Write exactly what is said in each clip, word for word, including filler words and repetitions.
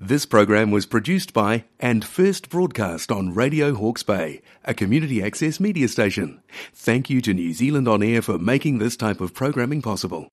This program was produced by and first broadcast on Radio Hawke's Bay, a community access media station. Thank you to New Zealand On Air for making this type of programming possible.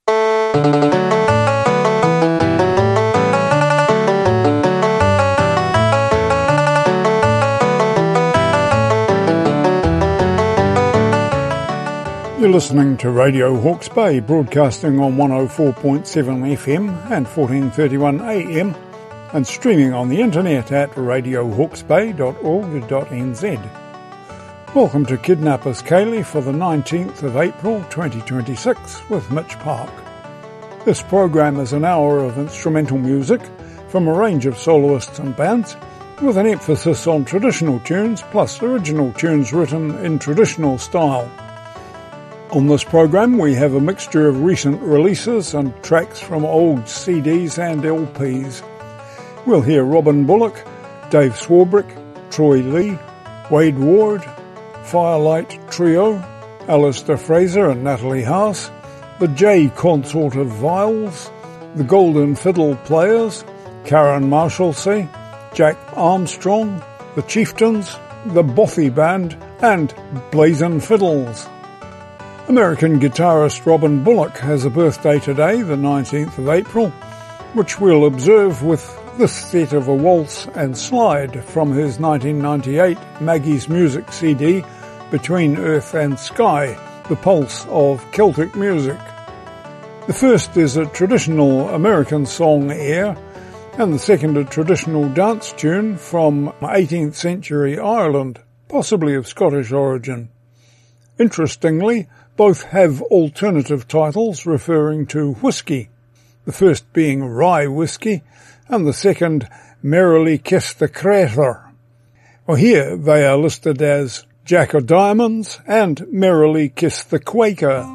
You're listening to Radio Hawke's Bay, broadcasting on one oh four point seven F M and fourteen thirty-one A M, and streaming on the internet at radio hawke's bay dot org dot n z. Welcome to Kidnappers Ceilidh for the nineteenth of April twenty twenty-six with Mitch Park. This program is an hour of instrumental music from a range of soloists and bands, with an emphasis on traditional tunes plus original tunes written in traditional style. On this program we have a mixture of recent releases and tracks from old C Ds and L Ps. We'll hear Robin Bullock, Dave Swarbrick, Troy Lee, Wade Ward, Firelight Trio, Alistair Fraser and Natalie Haas, the J Consort of Viols, the Golden Fiddle Players, Karen Marshalsea, Jack Armstrong, the Chieftains, the Bothy Band and Blazin' Fiddles. American guitarist Robin Bullock has a birthday today, the nineteenth of April, which we'll observe with this set of a waltz and slide from his nineteen ninety-eight Maggie's Music C D, Between Earth and Sky, the pulse of Celtic music. The first is a traditional American song air, and the second a traditional dance tune from eighteenth century Ireland, possibly of Scottish origin. Interestingly, both have alternative titles referring to whiskey, the first being Rye Whiskey and the second Merrily Kiss the Crathur. Well, here they are listed as Jack o' Diamonds and Merrily Kiss the Quaker.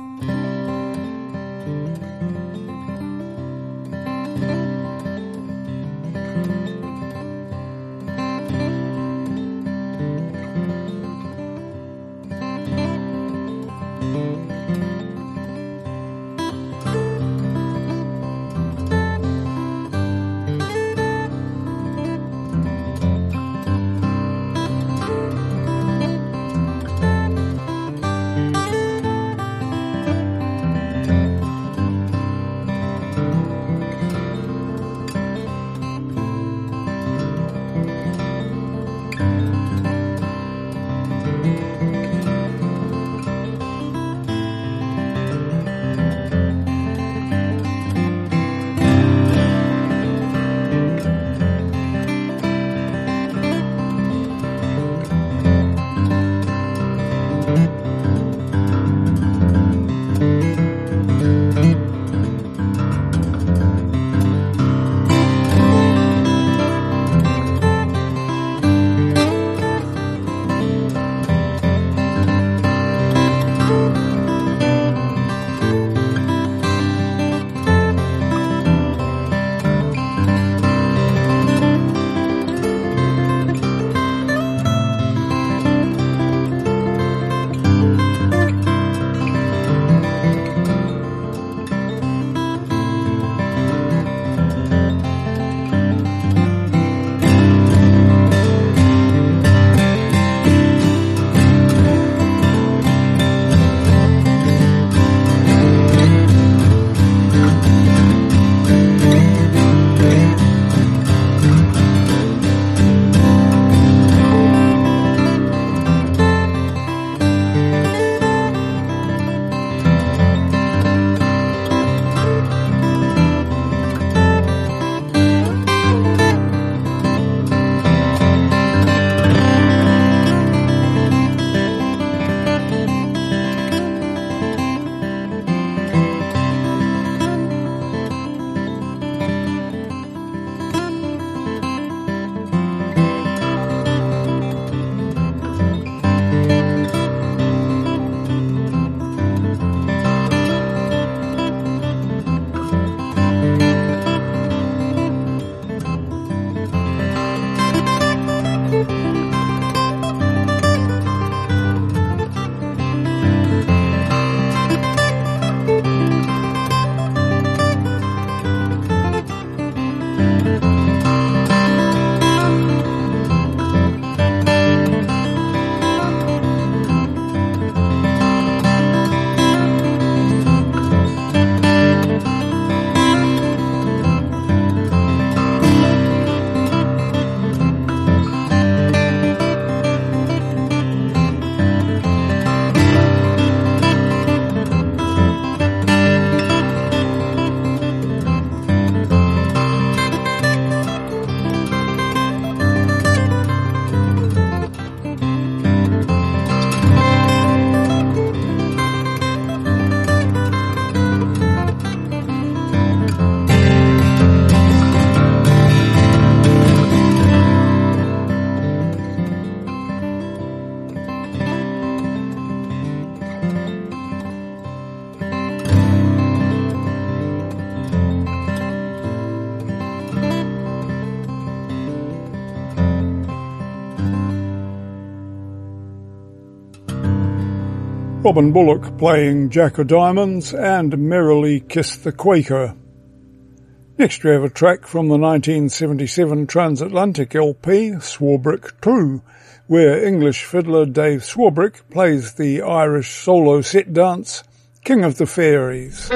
Robin Bullock playing Jack o' Diamonds and Merrily Kiss the Quaker. Next we have a track from the nineteen seventy-seven Transatlantic L P, Swarbrick two, where English fiddler Dave Swarbrick plays the Irish solo set dance, King of the Fairies.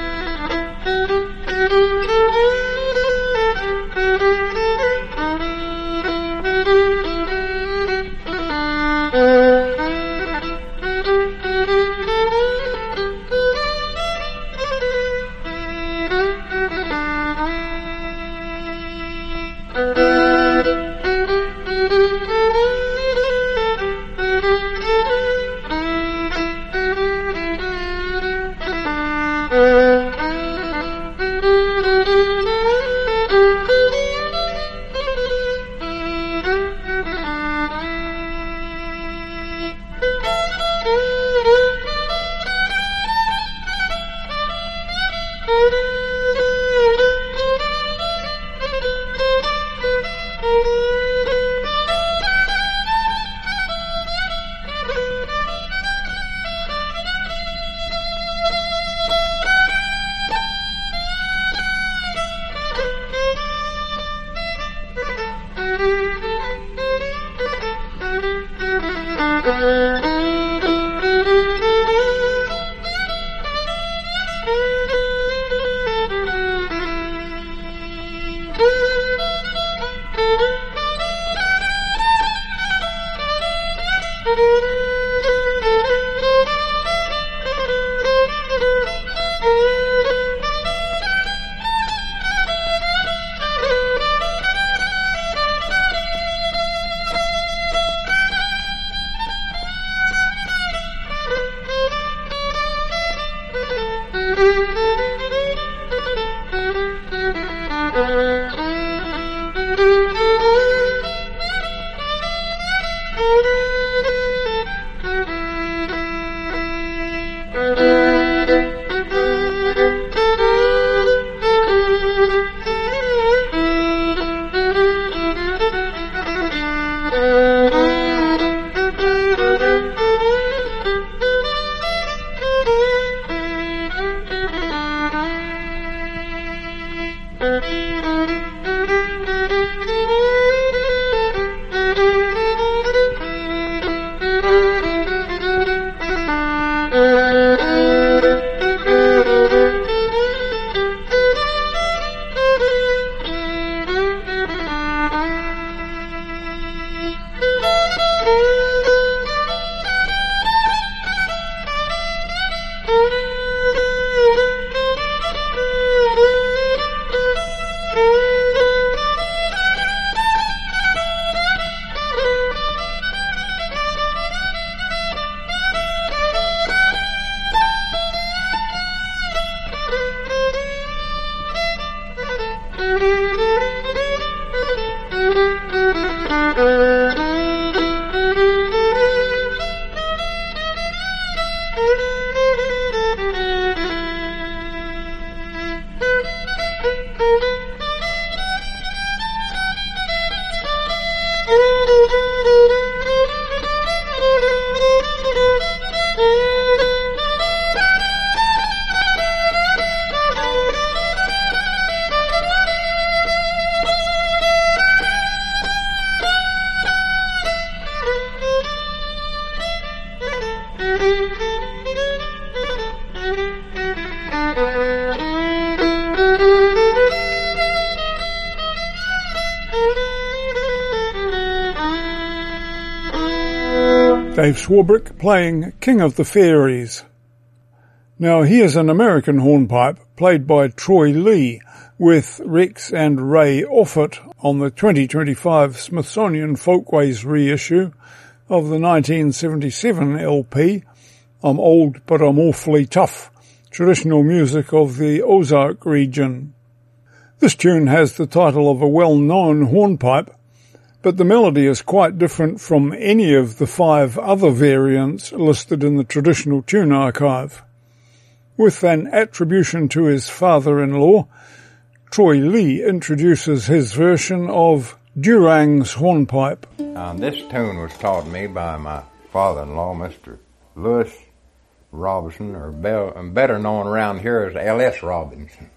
Dave Swarbrick playing King of the Fairies. Now here's an American hornpipe played by Troy Lee with Rex and Ray Offutt on the twenty twenty-five Smithsonian Folkways reissue of the nineteen seventy-seven L P, I'm Old But I'm Awfully Tough, traditional music of the Ozark region. This tune has the title of a well-known hornpipe, but the melody is quite different from any of the five other variants listed in the traditional tune archive. With an attribution to his father-in-law, Troy Lee introduces his version of Durang's hornpipe. Uh, this tune was taught me by my father-in-law, Mister Lewis Robinson, or be- better known around here as L S Robinson.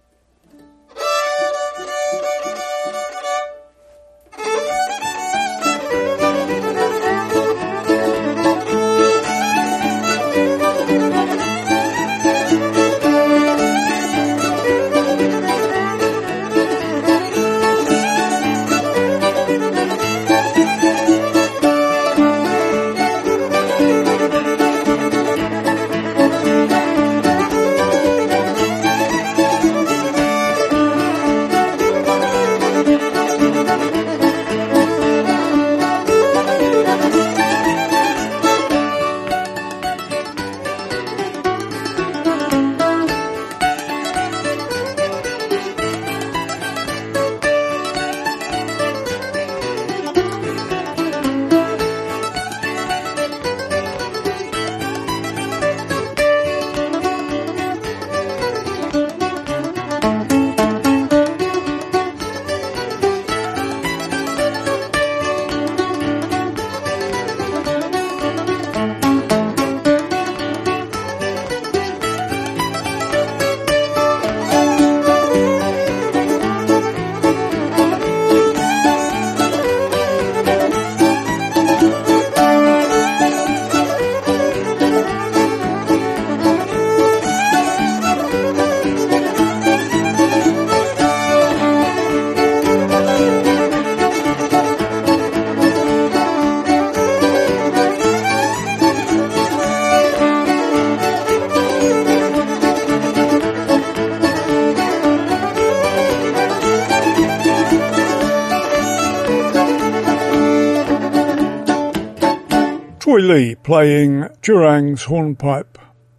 Troy Lee playing Turang's hornpipe.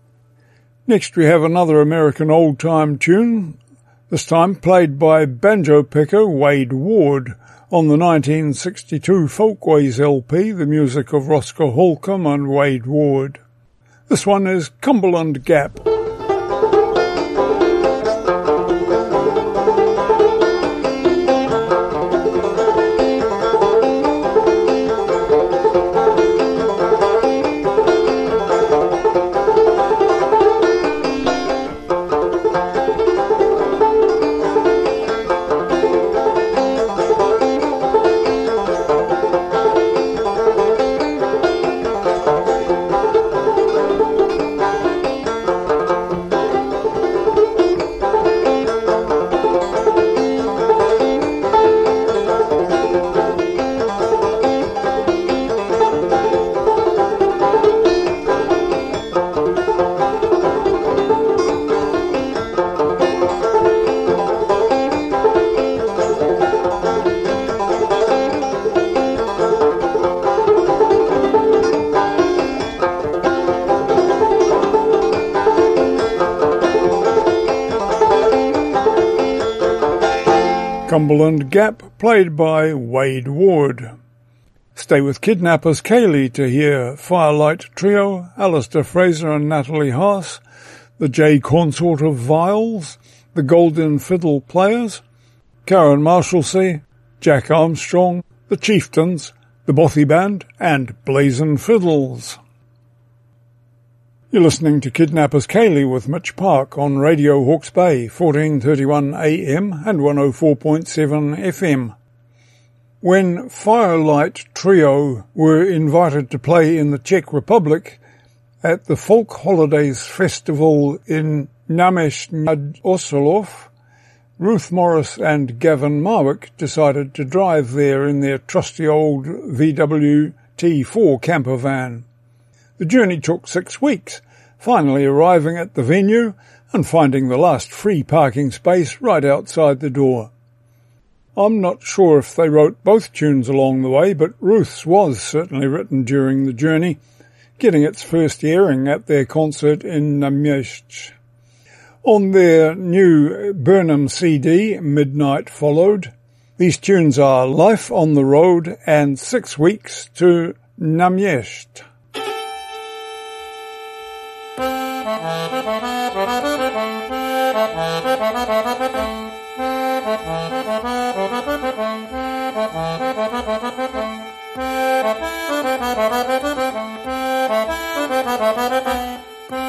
Next we have another American old-time tune, this time played by banjo picker Wade Ward on the nineteen sixty-two Folkways L P, the music of Roscoe Holcomb and Wade Ward. This one is Cumberland Gap. Cumberland Gap, played by Wade Ward. Stay with Kidnappers Kaylee to hear Firelight Trio, Alistair Fraser and Natalie Haas, the J Consort of Viols, the Golden Fiddle Players, Karen Marshalsea, Jack Armstrong, the Chieftains, the Bothy Band, and Blazin' Fiddles. You're listening to Kidnappers Kaylee with Mitch Park on Radio Hawke's Bay, fourteen thirty-one A M and one oh four point seven F M. When Firelight Trio were invited to play in the Czech Republic at the Folk Holidays Festival in Náměšť nad Ostrov, Ruth Morris and Gavin Marwick decided to drive there in their trusty old V W T four camper van. The journey took six weeks, finally arriving at the venue and finding the last free parking space right outside the door. I'm not sure if they wrote both tunes along the way, but Ruth's was certainly written during the journey, getting its first airing at their concert in Náměšť. On their new Burnham C D, Midnight Followed, these tunes are Life on the Road and Six Weeks to Náměšť. Thank you.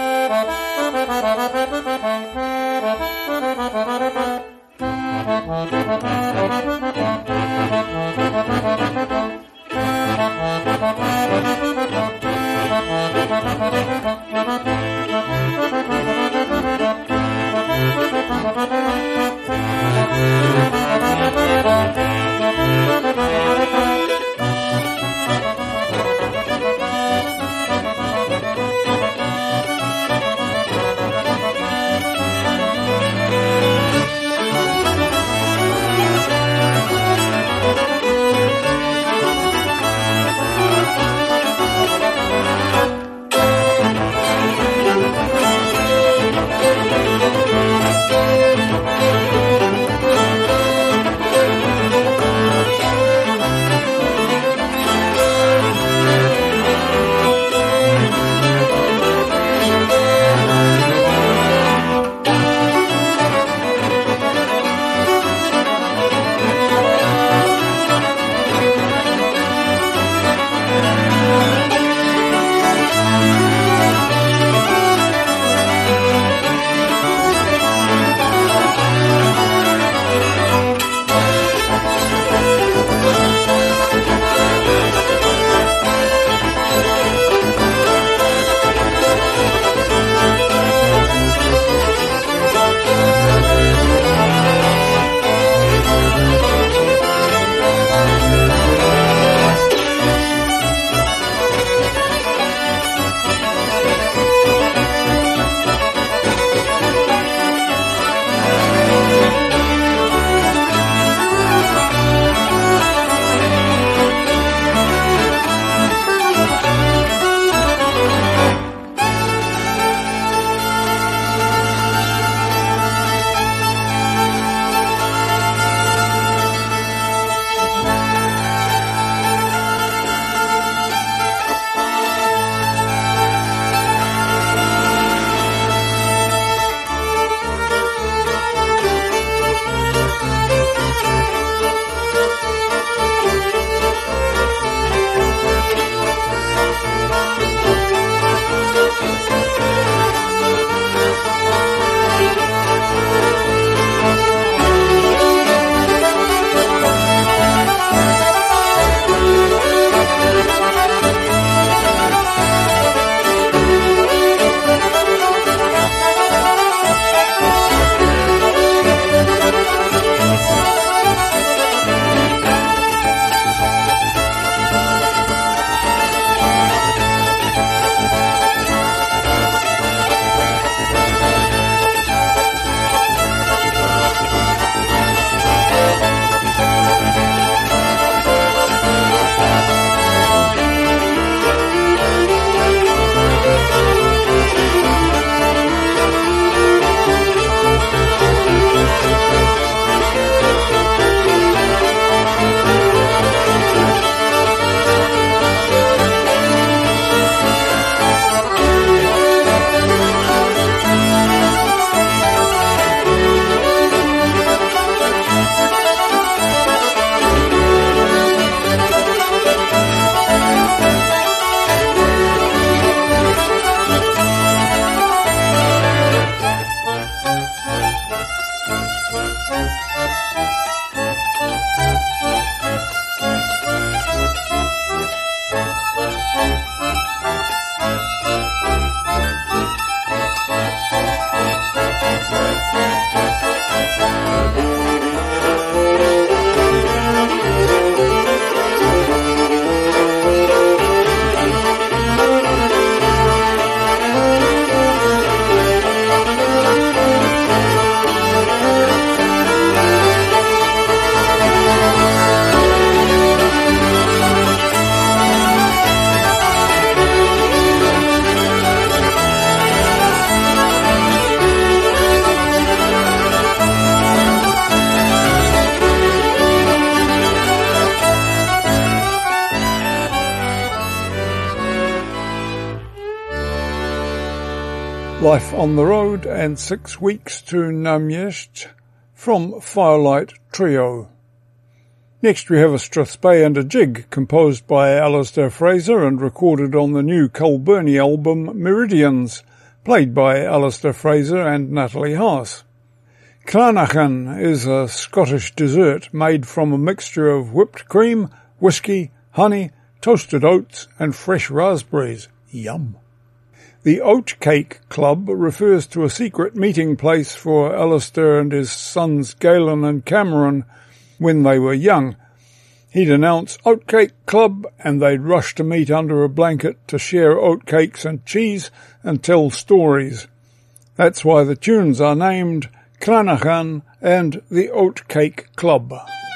Life on the Road and Six Weeks to Namyest from Firelight Trio. Next we have a strathspey and a jig composed by Alistair Fraser and recorded on the new Culburnie album Meridians, played by Alistair Fraser and Natalie Haas. Cranachan is a Scottish dessert made from a mixture of whipped cream, whiskey, honey, toasted oats and fresh raspberries. Yum! The Oat Cake Club refers to a secret meeting place for Alistair and his sons Galen and Cameron when they were young. He'd announce Oat Cake Club and they'd rush to meet under a blanket to share oat cakes and cheese and tell stories. That's why the tunes are named Cranachan and the Oat Cake Club.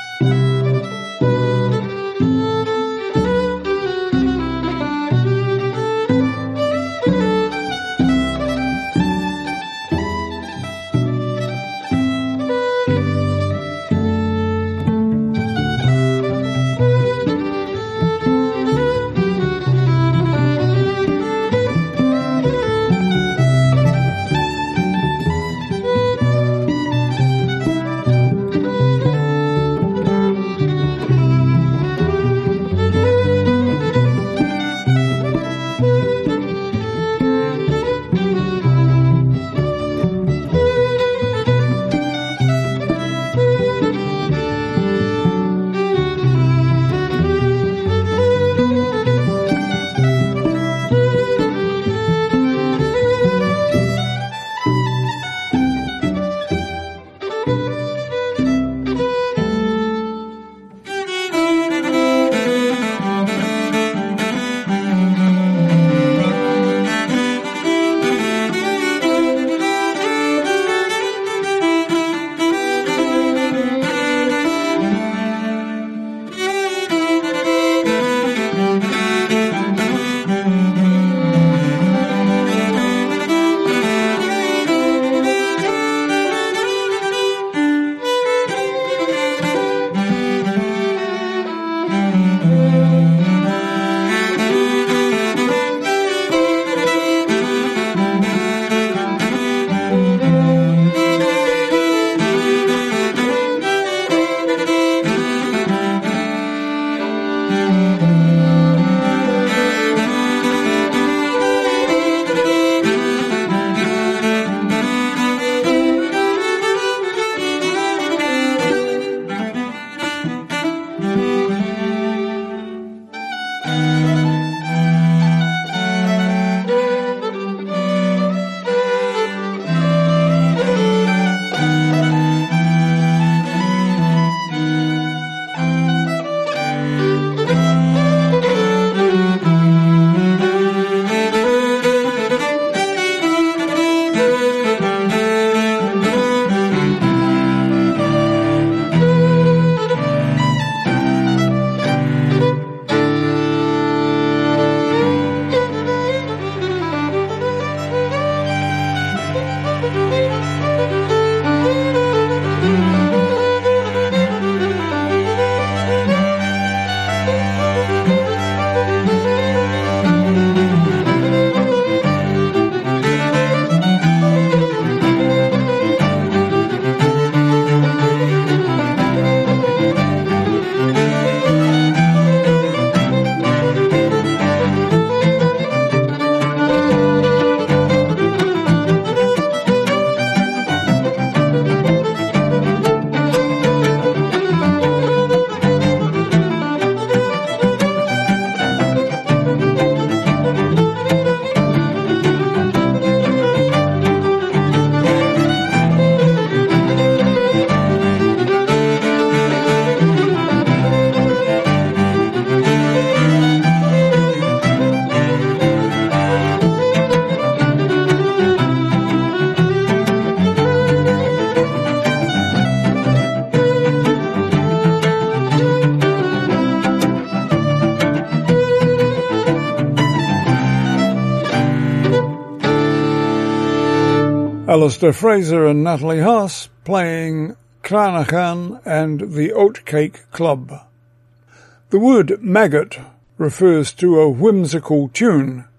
Alistair Fraser and Natalie Haas playing Cranachan and the Oat Cake Club. The word maggot refers to a whimsical tune.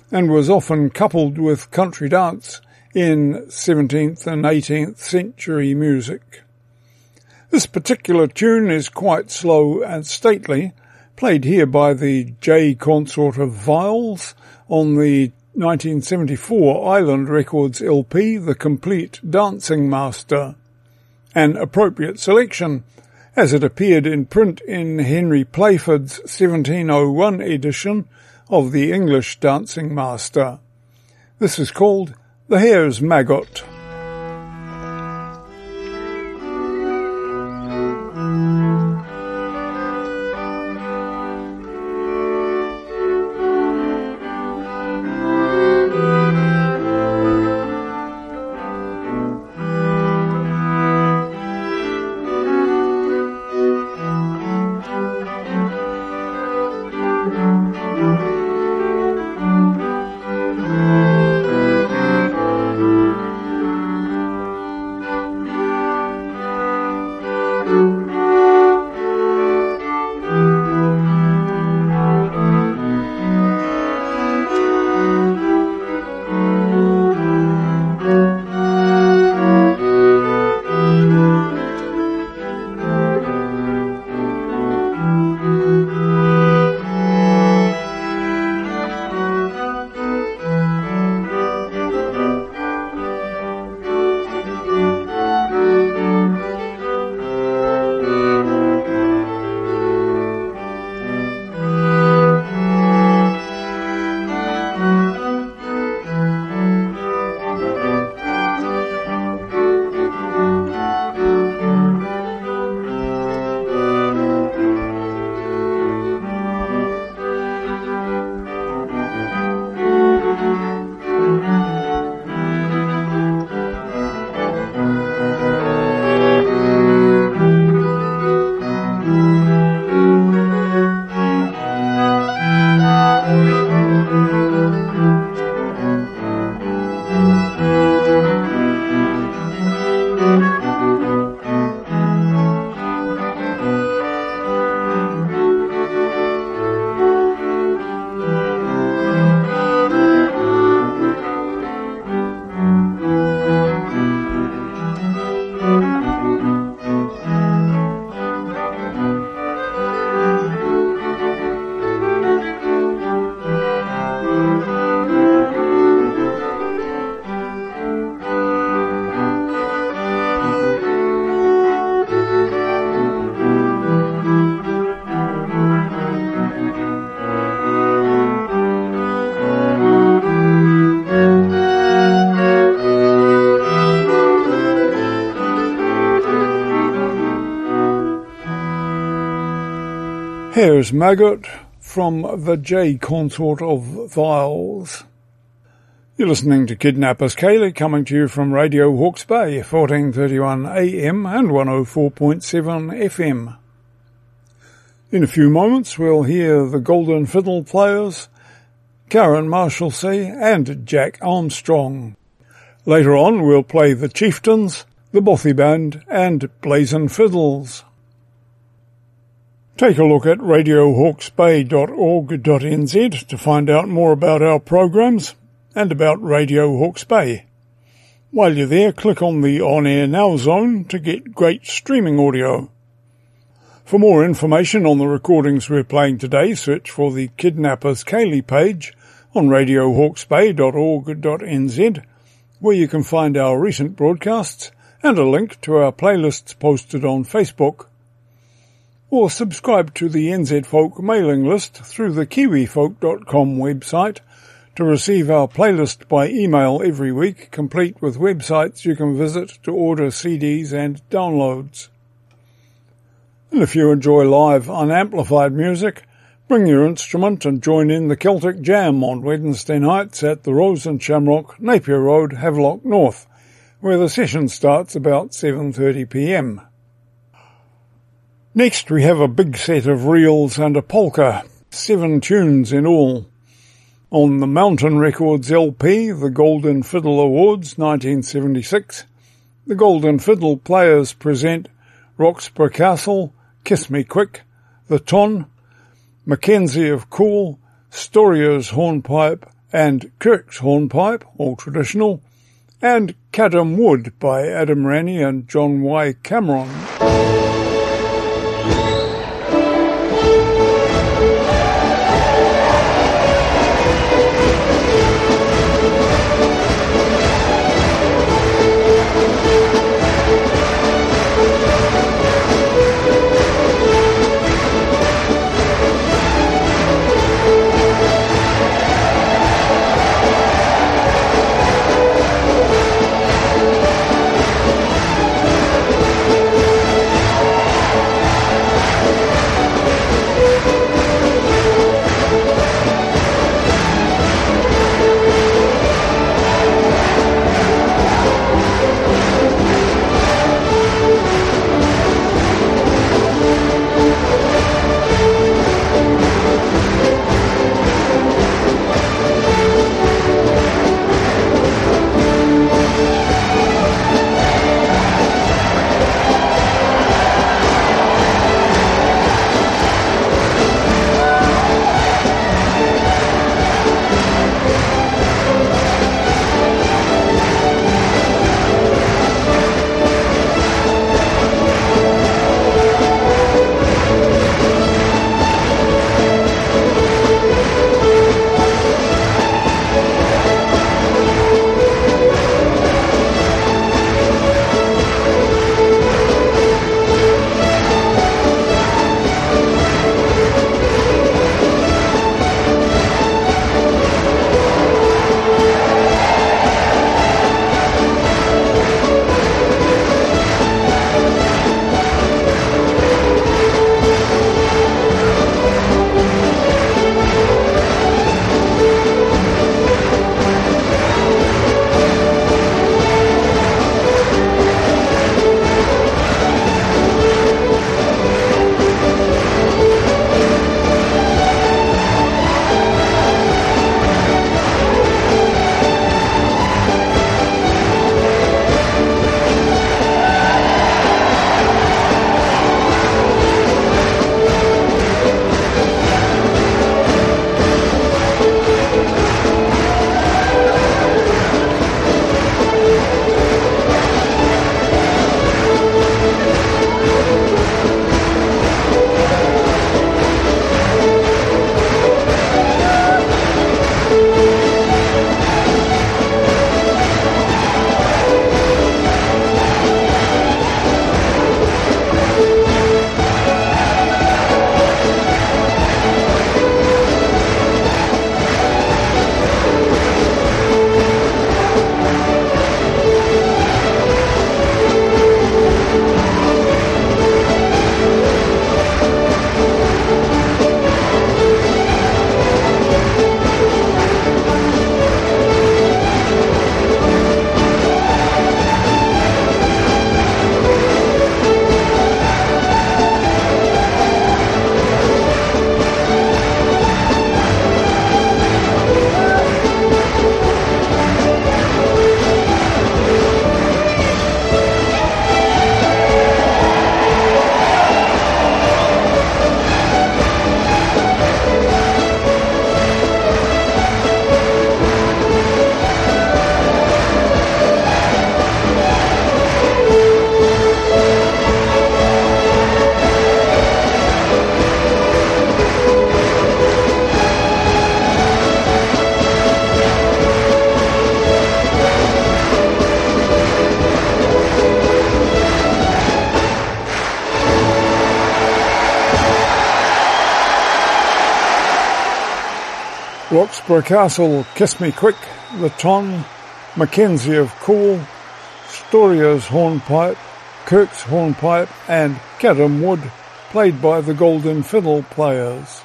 and was often coupled with country dance in seventeenth and eighteenth century music. This particular tune is quite slow and stately, played here by the J Consort of Viols on the nineteen seventy-four Island Records L P, The Complete Dancing Master. An appropriate selection, as it appeared in print in Henry Playford's seventeen oh one edition of the English Dancing Master. This is called The Hare's Maggot. Hare's Maggot from the J Consort of Viols. You're listening to Kidnappers Ceilidh, coming to you from Radio Hawke's Bay, fourteen thirty-one A M and one oh four point seven F M. In a few moments we'll hear the Golden Fiddle Players, Karen Marshalsea and Jack Armstrong. Later on we'll play the Chieftains, the Bothy Band and Blazin' Fiddles. Take a look at radio hawke's bay dot org dot n z to find out more about our programs and about Radio Hawke's Bay. While you're there, click on the On Air Now zone to get great streaming audio. For more information on the recordings we're playing today, search for the Kidnappers Ceilidh page on radio hawke's bay dot org dot n z, where you can find our recent broadcasts and a link to our playlists posted on Facebook. Or subscribe to the N Z Folk mailing list through the kiwi folk dot com website to receive our playlist by email every week, complete with websites you can visit to order C Ds and downloads. And if you enjoy live, unamplified music, bring your instrument and join in the Celtic Jam on Wednesday nights at the Rose and Shamrock, Napier Road, Havelock North, where the session starts about seven thirty p m. Next we have a big set of reels and a polka, seven tunes in all. On the Mountain Records L P, the Golden Fiddle Awards nineteen seventy-six, the Golden Fiddle Players present Roxburgh Castle, Kiss Me Quick, The Ton, Mackenzie of Cool, Storier's Hornpipe and Kirk's Hornpipe, all traditional, and Cadham Wood by Adam Ranney and John Y. Cameron. Roxburgh Castle, Kiss Me Quick, The Ton, Mackenzie of Cool, Storia's Hornpipe, Kirk's Hornpipe and Cadham Wood, played by the Golden Fiddle Players.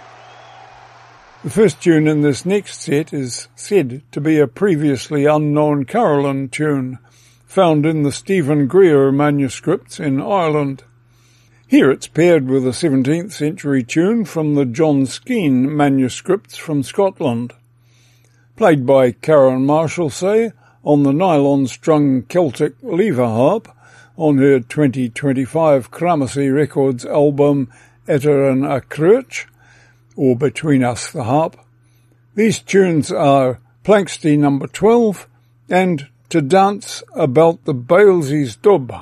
The first tune in this next set is said to be a previously unknown Carolan tune, found in the Stephen Greer manuscripts in Ireland. Here it's paired with a seventeenth century tune from the John Skene manuscripts from Scotland. Played by Karen Marshalsea on the nylon-strung Celtic lever harp on her twenty twenty-five Cramacy Records album Eteran a Crutch, or Between Us the Harp. These tunes are Planxty number twelve, and To Dance About the Balesy's Dub.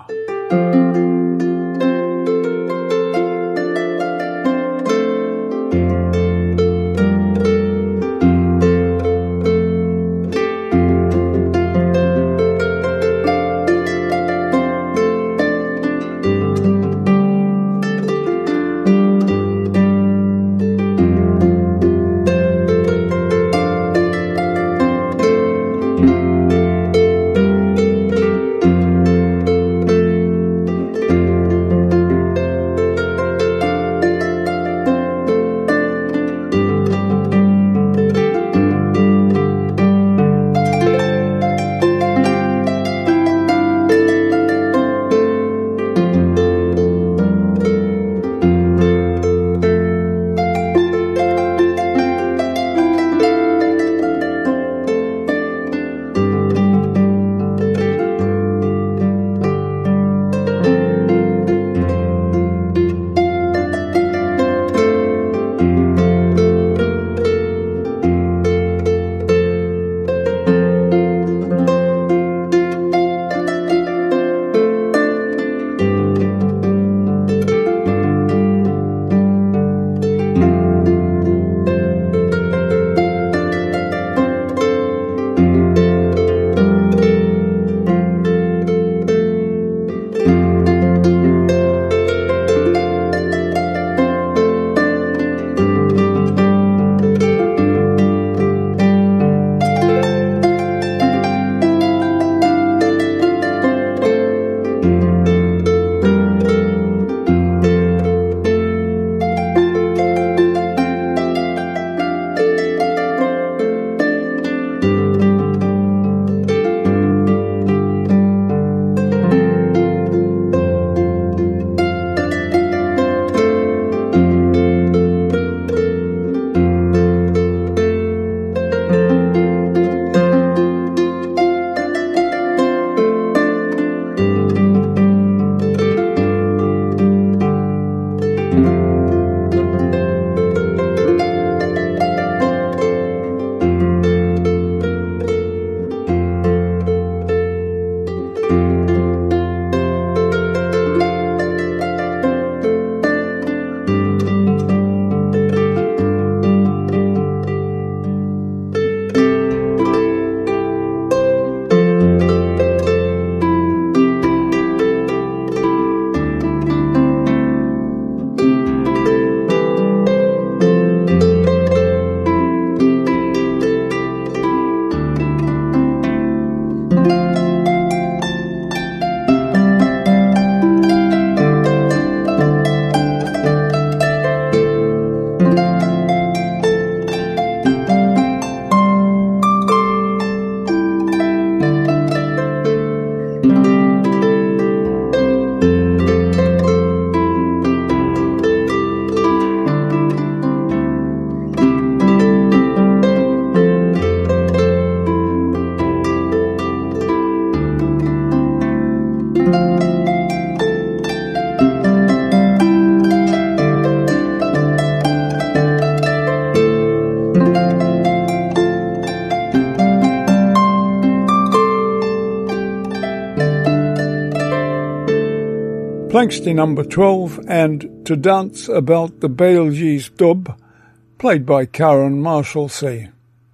Planxty number twelve and To Dance About the Balesy's Dub, played by Karen Marshalsea.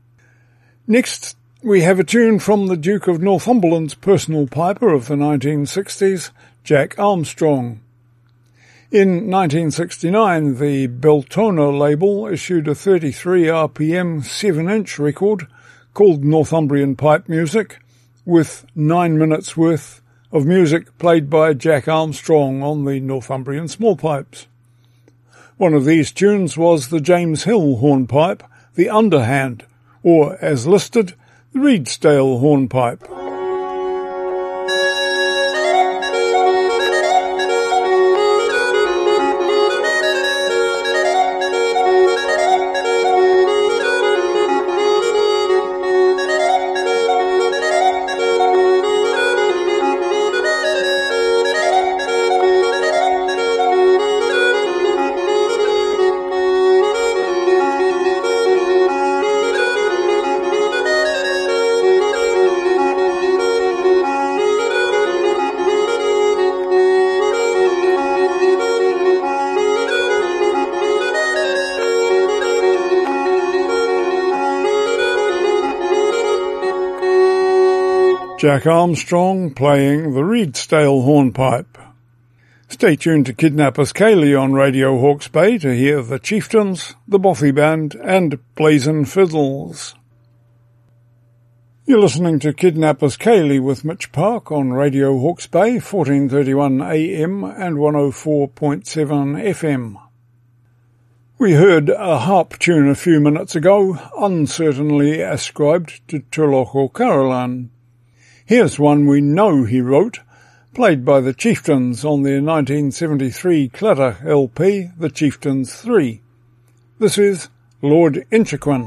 Next, we have a tune from the Duke of Northumberland's personal piper of the nineteen sixties, Jack Armstrong. In nineteen sixty-nine, the Beltona label issued a thirty-three R P M seven inch record called Northumbrian Pipe Music, with nine minutes worth of music played by Jack Armstrong on the Northumbrian small pipes. One of these tunes was the James Hill hornpipe, the Underhand, or, as listed, the Redesdale hornpipe. Jack Armstrong playing the Reedsdale hornpipe. Stay tuned to Kidnappers Ceilidh on Radio Hawke's Bay to hear the Chieftains, the Bothy Band and Blazin' Fiddles. You're listening to Kidnappers Ceilidh with Mitch Park on Radio Hawke's Bay, fourteen thirty-one A M and one oh four point seven F M. We heard a harp tune a few minutes ago, uncertainly ascribed to Tulloch O'Carolan. Here's one we know he wrote, played by the Chieftains on their nineteen seventy-three Cladach L P, The Chieftains three. This is Lord Inchiquin.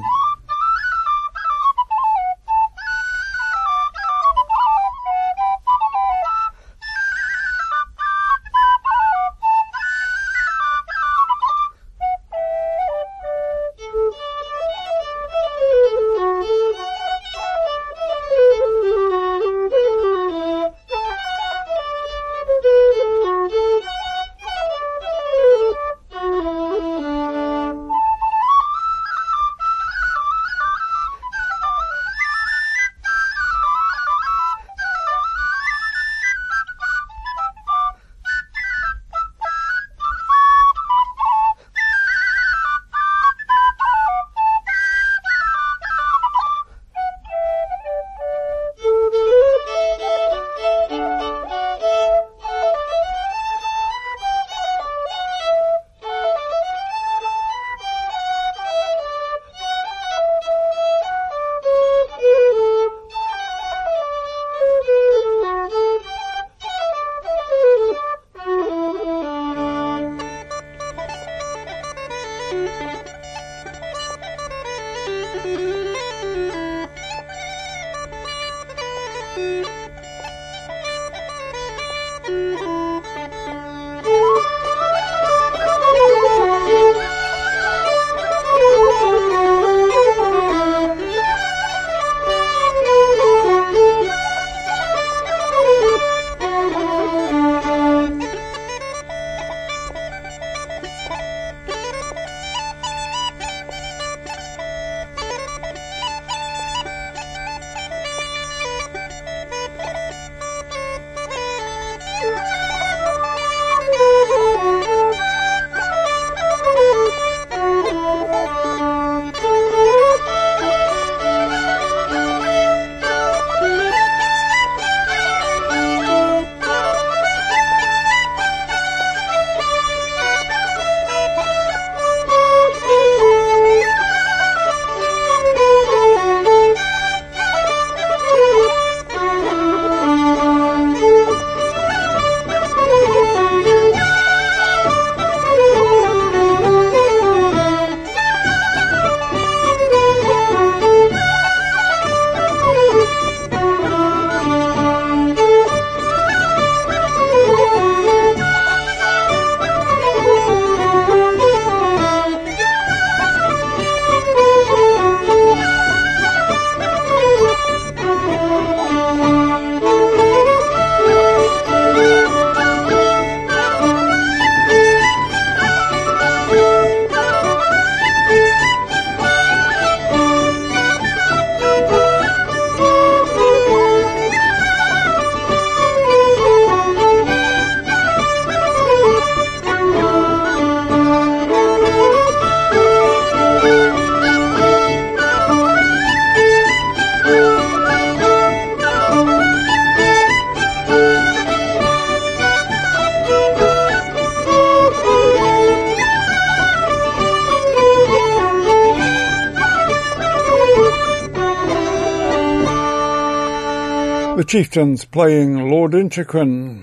The Chieftains playing Lord Inchiquin.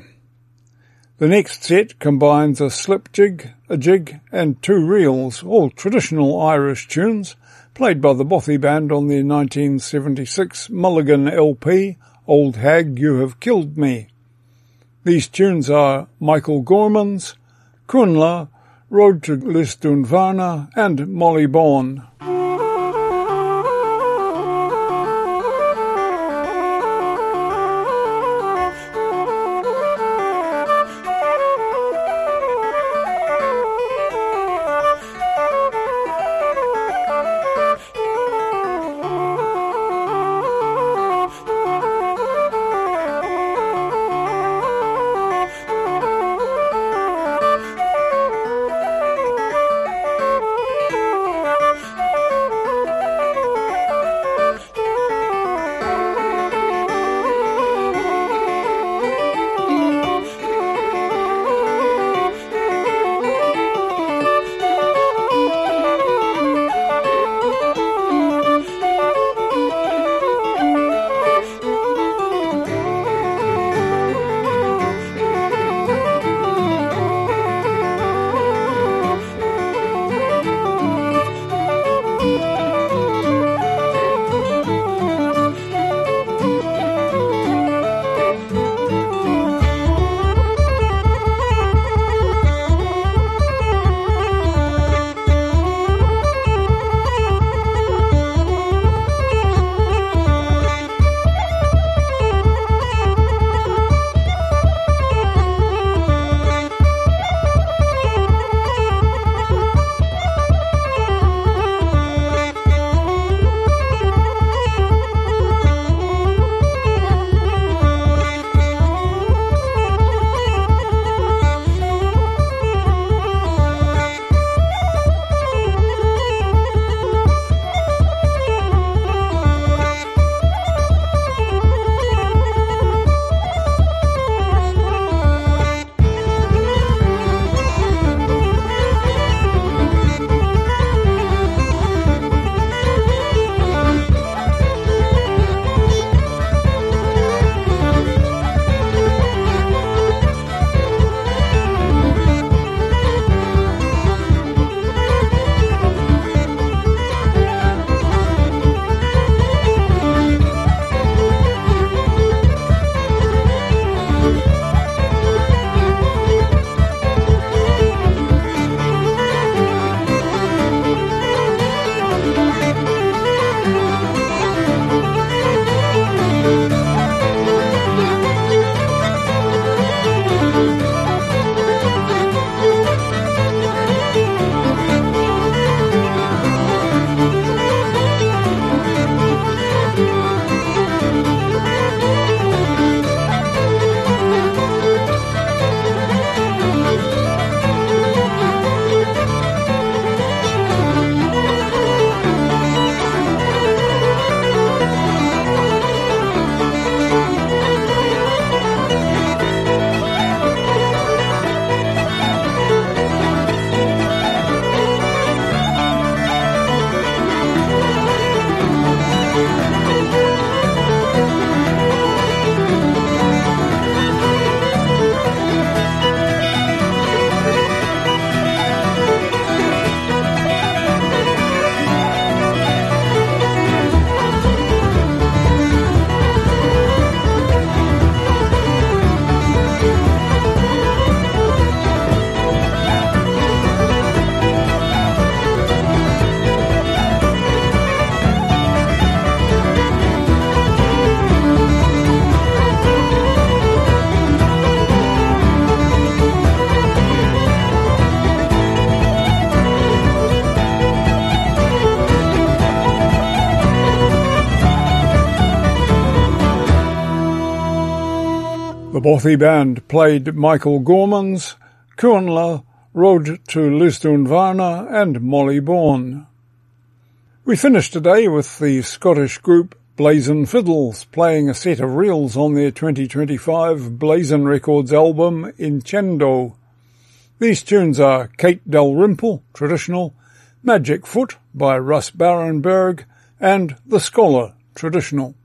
The next set combines a slip jig, a jig and two reels, all traditional Irish tunes, played by the Bothy Band on their nineteen seventy-six Mulligan L P, Old Hag You Have Killed Me. These tunes are Michael Gorman's, Cúnla, Road to Lisdoonvarna and Molly Bawn. Bothy Band played Michael Gorman's Kuanla, Road to Lisdoonvarna and Molly Bourne. We finished today with the Scottish group Blazon Fiddles playing a set of reels on their twenty twenty-five Blazon Records album Inchendo. These tunes are Kate Dalrymple, traditional, Magic Foot by Russ Barenberg, and The Scholar, traditional.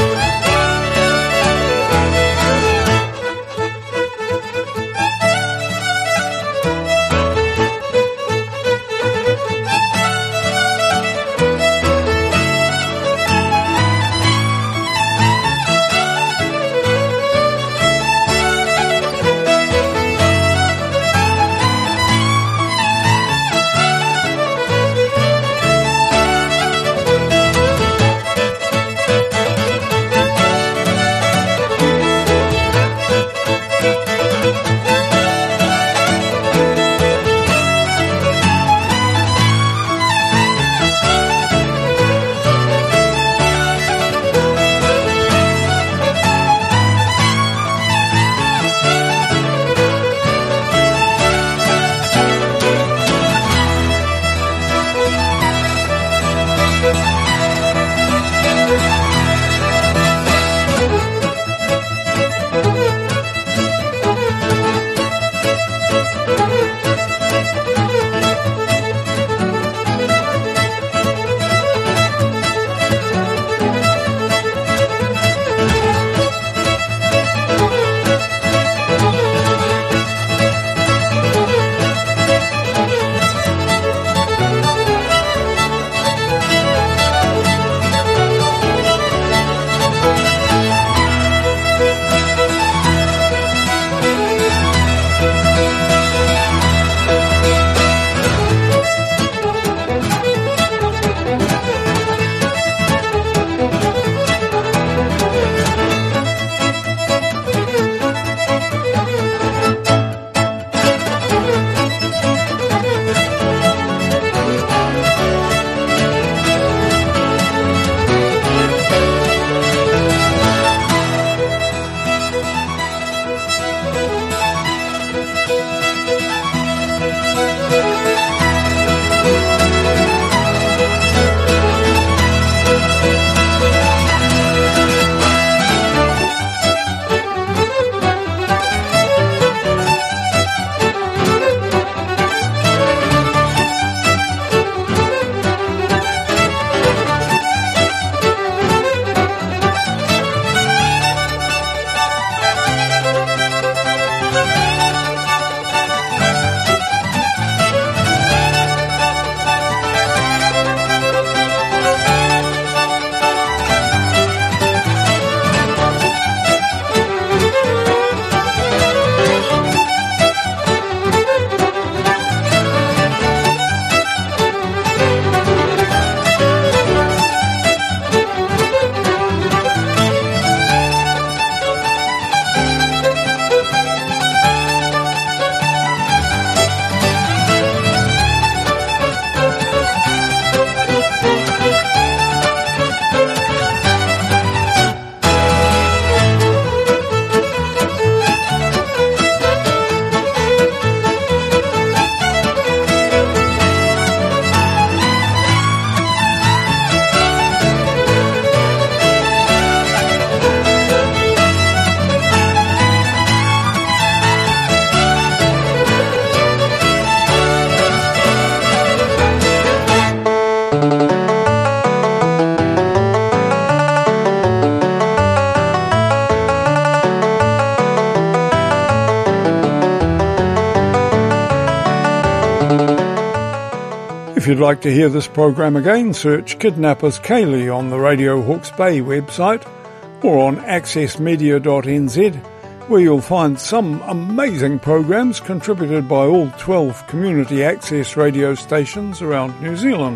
If you'd like to hear this program again, search Kidnappers Kaylee on the Radio Hawke's Bay website or on access media dot n z, where you'll find some amazing programs contributed by all twelve community access radio stations around New Zealand.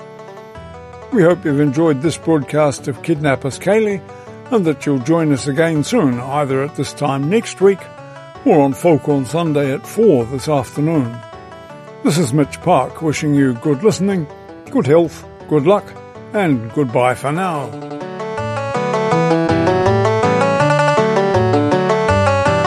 We hope you've enjoyed this broadcast of Kidnappers Kaylee and that you'll join us again soon, either at this time next week or on Folk on Sunday at four this afternoon. This is Mitch Park wishing you good listening, good health, good luck, and goodbye for now.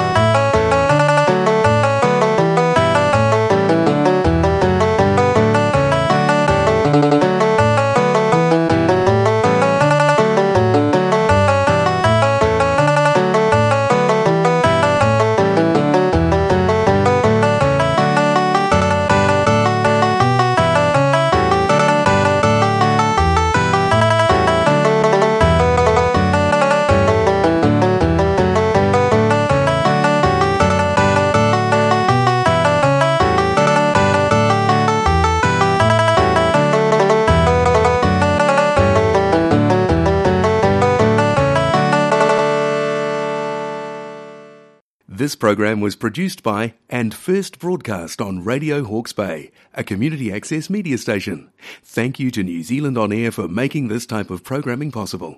This program was produced by and first broadcast on Radio Hawke's Bay, a community access media station. Thank you to New Zealand On Air for making this type of programming possible.